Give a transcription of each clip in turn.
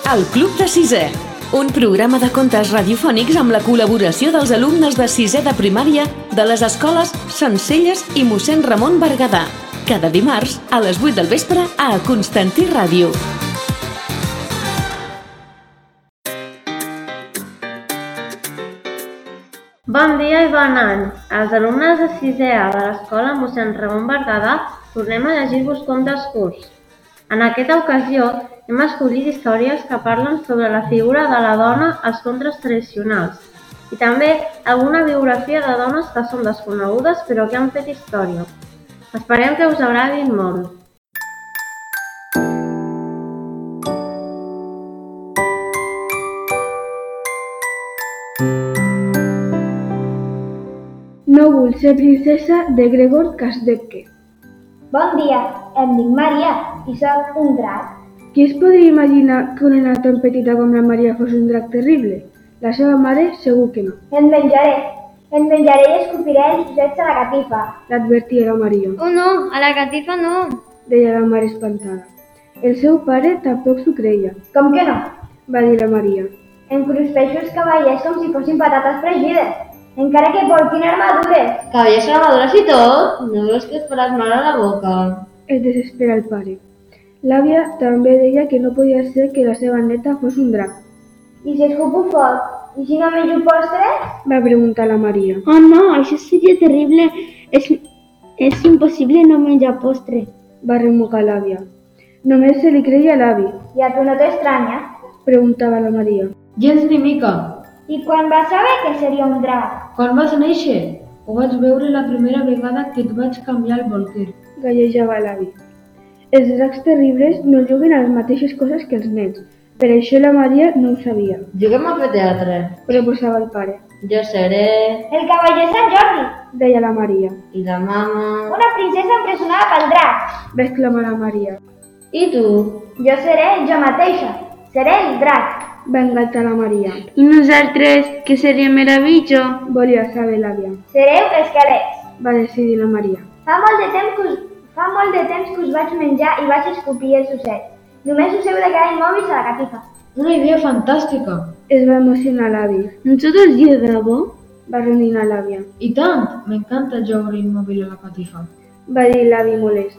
El Club de Sisè, un programa de contes radiofònics amb la col·laboració dels alumnes de sisè de primària de les escoles Centcelles i mossèn Ramon Berguedà. Cada dimarts a les 8 del vespre a Constantí Ràdio. Bon dia i bon any! Els alumnes de 6è A de l'escola mossèn Ramon Berguedà tornem a llegir-vos contes curts. En aquesta ocasió hem escollit històries que parlen sobre la figura de la dona als contes tradicionals i també alguna biografia de dones que són desconegudes però que han fet història. Esperem que us agradin molt. No vull ser princesa de Gregor Kasdebke. Bon dia, em dic Maria i soc un drac. Qui es podria imaginar que una nena tan petita com la Maria fos un drac terrible? La seva mare segur que no. Em menjaré i escopiré els ossets a la catifa. L'advertia la Maria. Oh no, a la catifa no! Deia la mare espantada. El seu pare tampoc s'ho creia. Com que no? Va dir la Maria. Em cruspeixo els cavallers com si fossin patates fregides. Encara que portin armadures. Cavallers amb armadures i tot? No veus que et faràs mal a la boca? Es desespera el pare. L'àvia també deia que no podia ser que la seva neta fos un drac. I si escupo foc? I si no menjo postres? Va preguntar la Maria. Oh no, això seria terrible. És impossible no menjar postre. Va remugar l'àvia. Només se li creia a l'avi. I a tu no t'estranya? Preguntava la Maria. Gens ni mica. I quan vas saber que seria un drac? Quan vas néixer? Ho vaig veure la primera vegada que et vaig canviar el bolquer. Gallejava l'avi. Els dracs terribles no juguen a les mateixes coses que els nens. Per això la Maria no ho sabia. Juguem a fer teatre. Proposava el pare. Jo seré... El cavaller Sant Jordi. Deia la Maria. I la mama... Una princesa empresonada pel drac. Va exclamar la Maria. I tu? Jo seré jo mateixa. Seré el drac. Va engaltar la Maria. I nosaltres, que seria meravellós? Volia saber l'àvia. Sereu esquelets. Va decidir la Maria. Fa molt de temps que us vaig menjar i vaig escopir els ossets. Només us heu de quedar immòbils a la catifa. Una idea fantàstica. Es va emocionar l'avi. Nosaltres ja de debò? Va roninar l'àvia. I tant! M'encanta jugar immòbil a la catifa. Va dir l'avi molest.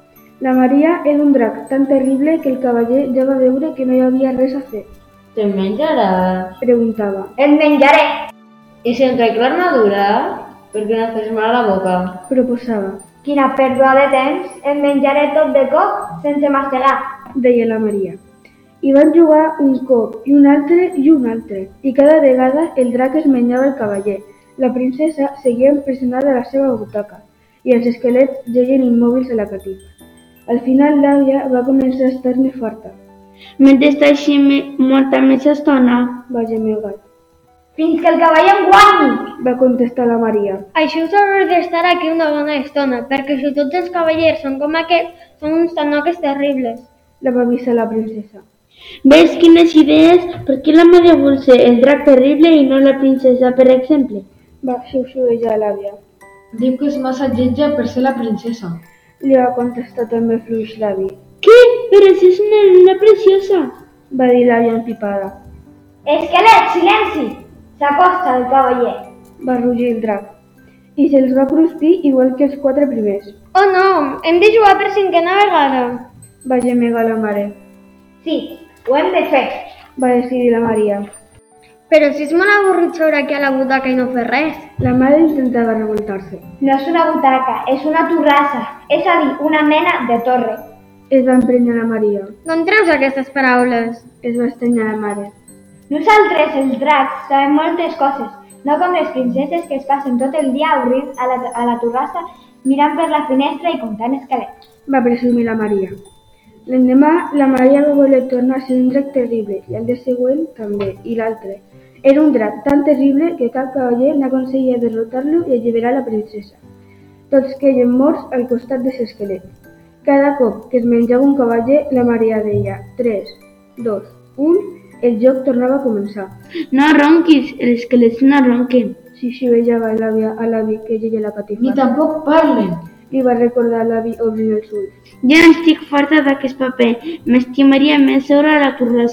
La Maria era un drac tan terrible que el cavaller ja va veure que no hi havia res a fer. Te'n menjaràs? Preguntava. El menjaré. I si em trec l'armadura? Perquè no et fes mal a la boca. Proposava. Quina pèrdua de temps. El menjaré tot de cop, sense mastegar. Deia la Maria. I van jugar un cop, i un altre, i un altre. I cada vegada el drac es menjava el cavaller. La princesa seguia empresonada a la seva butaca, i els esquelets jeien immòbils a la catifa. Al final l'àvia va començar a estar-ne farta. Mentre està així molta més estona. Va gemegar. Fins que el cavaller em guanyi. Va contestar la Maria. Això us haureu d'estar aquí una bona estona, perquè si tots els cavallers són com aquests, són uns tanoques terribles. La va avisar la princesa. Ves quines idees? Per què la Maria vol ser el drac terrible i no la princesa, per exemple? Va xiuxiuejar l'àvia. Diu que és massa lletja per ser la princesa. Li va contestar també fluix l'avi. Què? Però si és una nena preciosa! Va dir l'àvia empipada. Esquelet, silenci! S'acosta el cavaller. Va rugir el drac. I se'ls va cruspir igual que els 4 primers. Oh no, hem de jugar per 5a vegada. Va gemegar la mare. Sí, ho hem de fer. Va decidir la Maria. Però si és molt avorrit seure aquí a la butaca i no fer res. La mare intentava revoltar-se. No és una butaca, és una torrassa. És a dir, una mena de torre. Es va emprenyar la Maria. D'on treus aquestes paraules? Es va estranyar la mare. Nosaltres, els dracs, sabem moltes coses. No com les princeses que es passen tot el dia avorrits a la torrassa mirant per la finestra i comptant esquelets. Va presumir la Maria. L'endemà, la Maria va voler tornar a ser un drac terrible i el dia següent també, i l'altre. Era un drac tan terrible que cap cavaller n'aconseguia derrotar-lo i alliberar la princesa. Tots queien morts al costat dels esquelets. Cada cop que es menjava un cavaller, la Maria deia 3, 2, 1, el joc tornava a començar. No ronquis, els esquelets no ronquen. Xiuxiuejava l'àvia a l'avi que llegia la catifa. Ni tampoc parlen. Li va recordar l'avi obrint els ulls. Ja n'estic farta d'aquest paper. M'estimaria més seure a la torrassa.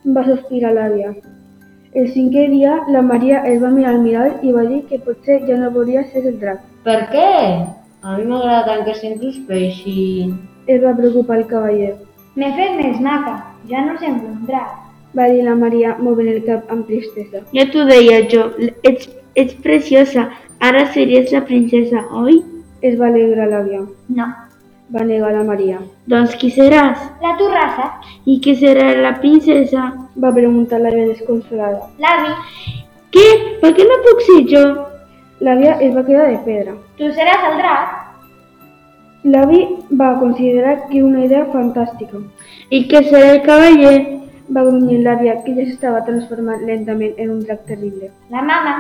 va sospirar l'àvia. El 5è dia, la Maria es va mirar al mirall i va dir que potser ja no volia ser el drac. Per què? A mi m'agrada tant que s'incruspeixin. Es va preocupar el cavaller. M'he fet més maca, ja no semblo un drac. Va dir la Maria movent el cap amb tristesa. Ja t'ho deia jo, ets preciosa, ara series la princesa, oi? Es va alegrar l'àvia. No. Va negar la Maria. Doncs qui seràs? La torrassa? I qui serà la princesa? Va preguntar l'àvia desconsolada. L'avi? Què? Per què no puc ser jo? L'àvia es va quedar de pedra. Tu seràs el drac? L'avi va considerar que una idea fantàstica. I què serà el cavaller? Va grunyir l'àvia, que ja s'estava transformant lentament en un drac terrible. La mama?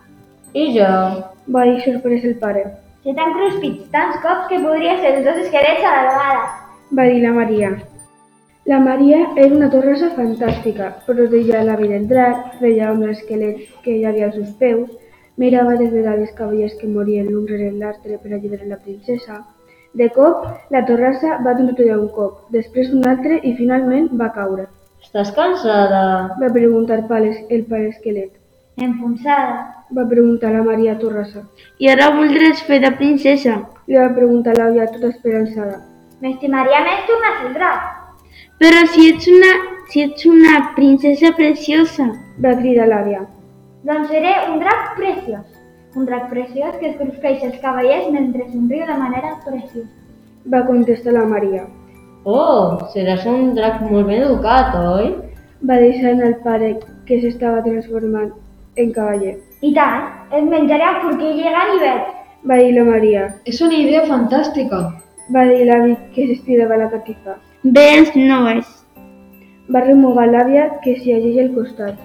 I jo? Va dir sorprès el pare. Se t'han cruspit tants cops que podria ser els dos esquelets a la vegada. Va dir la Maria. La Maria era una torrassa fantàstica. Protegia l'avi del drac, feia amb l'esquelet que hi havia als seus peus, mirava des de dalt els cavallers que morien l'un rere l'altre per alliberar la princesa. De cop, la torrassa va trontollar un cop, després un altre i finalment va caure. Estàs cansada? Va preguntar el pare esquelet. Enfonsada. Va preguntar la Maria Torrassa. I ara voldràs fer de princesa? Li va preguntar l'àvia tota esperançada. M'estimaria més tornar a ser el drac. Però si ets una princesa preciosa. Va cridar l'àvia. Doncs seré un drac preciós. Un drac preciós que es cruspeix els cavallers mentre somriu de manera preciosa. Va contestar la Maria. Oh, seràs un drac molt ben educat, oi? Va deixar anar el pare que s'estava transformant en cavaller. I tant, et menjaré el forquell i ganivet. Va dir la Maria. És una idea fantàstica. Va dir l'avi que s'estirava la catifa. Ves, no és. Va remugar l'àvia que s'hi llegeix al costat.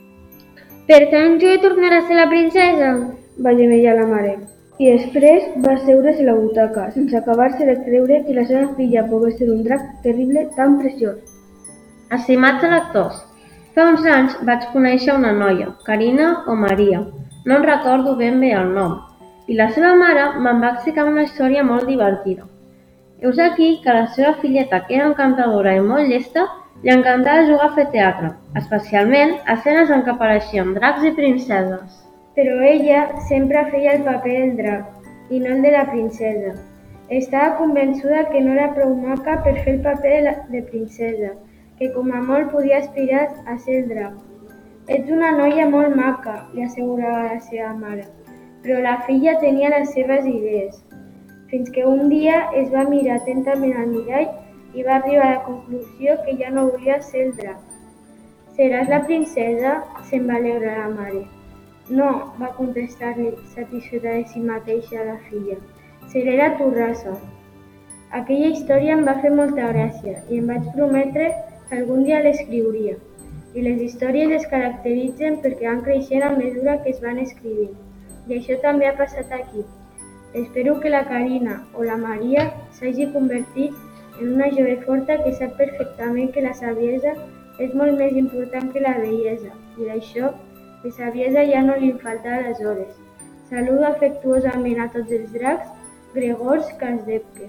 Per tant, jo he tornat a ser la princesa? Va gemellar la mare. I després va seure's a la butaca, sense acabar-se de creure que la seva filla pogués ser un drac terrible tan preciós. Estimats lectors, fa uns anys vaig conèixer una noia, Carina o Maria, no en recordo ben bé el nom, i la seva mare me'n va explicar una història molt divertida. Heus aquí que la seva filleta, que era encantadora i molt llesta, li encantava jugar a fer teatre, especialment a escenes en què apareixien dracs i princeses. Però ella sempre feia el paper del drac i no el de la princesa. Estava convençuda que no era prou maca per fer el paper de princesa, que com a molt podia aspirar a ser el drac. Ets una noia molt maca, li assegurava la seva mare, però la filla tenia les seves idees. Fins que un dia es va mirar atentament al mirall i va arribar a la conclusió que ja no volia ser el drac. Seràs la princesa? Se'n va alegrar la mare. No, va contestar-li, satisfeta de si mateixa la filla. Seré la torrassa. Aquella història em va fer molta gràcia i em vaig prometre que algun dia l'escriuria. I les històries es caracteritzen perquè van creixent a mesura que es van escrivint. I això també ha passat aquí. Espero que la Carina o la Maria s'hagi convertit en una jove forta que sap perfectament que la saviesa és molt més important que la bellesa i d'això de saviesa ja no li falta aleshores. Saludo afectuosament a tots els dracs, Gregors Kasdebke.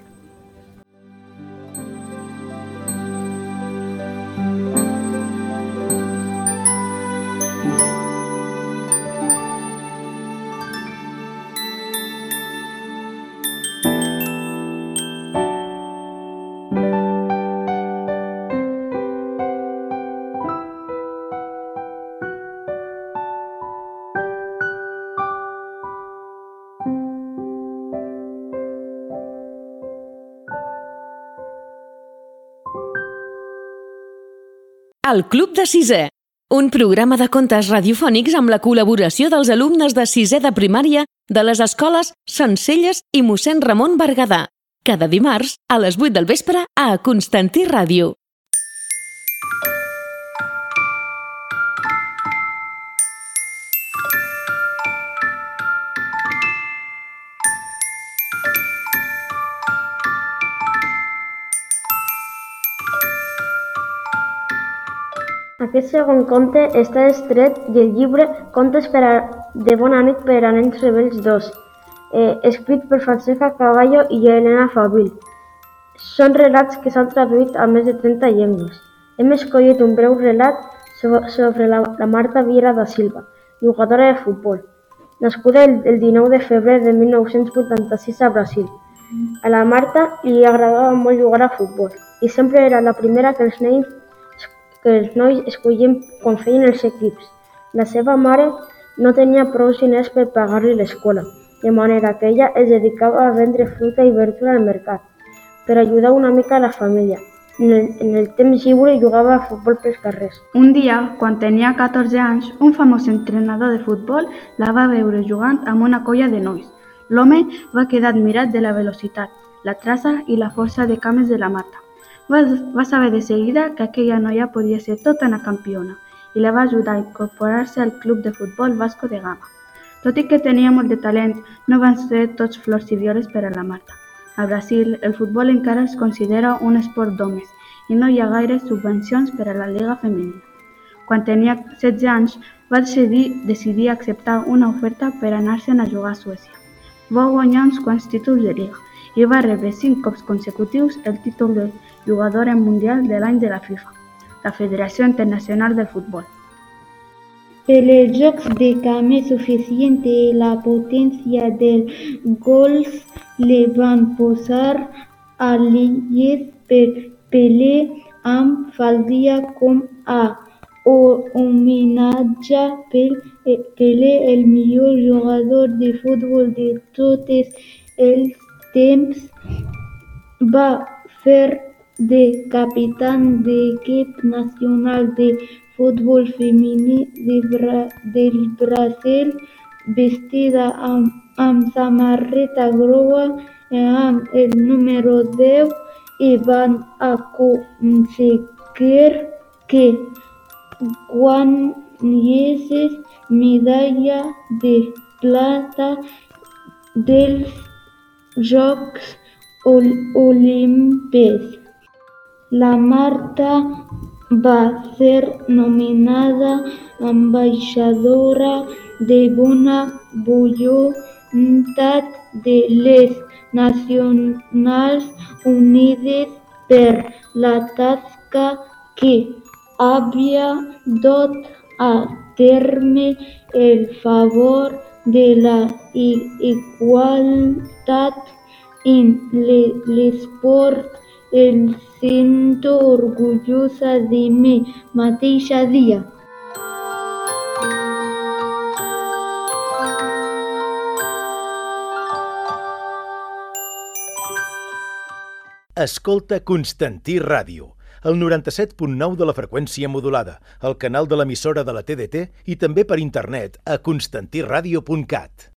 El Club de Sisè, un programa de contes radiofònics amb la col·laboració dels alumnes de sisè de primària de les escoles Centcelles i mossèn Ramon Berguedà, cada dimarts a les 8 del vespre a Constantí Ràdio. Aquest segon conte està extret del llibre Contes de bona nit per a nens rebels 2, escrit per Francesca Cavallo i Elena Favil. Són relats que s'han traduït a més de 30 llengües. Hem escollit un breu relat sobre la Marta Viera da Silva, jugadora de futbol, nascuda el 19 de febrer de 1986 a Brasil. A la Marta li agradava molt jugar a futbol i sempre era la primera que els nois escollien quan feien els equips. La seva mare no tenia prou diners per pagar-li l'escola, de manera que ella es dedicava a vendre fruita i verdura al mercat per ajudar una mica a la família. En el temps lliure jugava a futbol pels carrers. Un dia, quan tenia 14 anys, un famós entrenador de futbol la va veure jugant amb una colla de nois. L'home va quedar admirat de la velocitat, la traça i la força de cames de la Marta. Va saber de seguida que aquella noia podia ser tota una campiona i la va ajudar a incorporar-se al club de futbol Vasco de Gama. Tot i que tenia molt de talent, no van ser tots flors i violes per a la Marta. A Brasil, el futbol encara es considera un esport d'homes i no hi ha gaires subvencions per a la Lliga Femenina. Quan tenia 16 anys, va decidir acceptar una oferta per anar-se'n a jugar a Suècia. Va guanyar uns quants títols de Lliga i va rebre 5 cops consecutius el títol de jugadora mundial de l'any de la FIFA, la Federació Internacional del Futbol. Per els jocs de camp suficient i la potència del golf li van posar alies per Pelé amb faldilla com a homenatge per Pelé, el millor jugador de futbol de tots els temps. Va fer de capità de l'equip nacional de futbol femení del Brasil, vestida amb samarreta groga amb el número 10 i van aconseguir que guanyés medalla de plata dels Jocs Olímpics. La Marta va ser nominada ambaixadora de bona voluntat de les Nacions Unides per la tasca que havia dut a terme en favor de la igualtat en l'esport. Em sento orgullosa de mi mateixa dia. Escolta Constantí Ràdio, el 97.9 de la freqüència modulada, el canal de l'emissora de la TDT i també per internet a constantiradio.cat.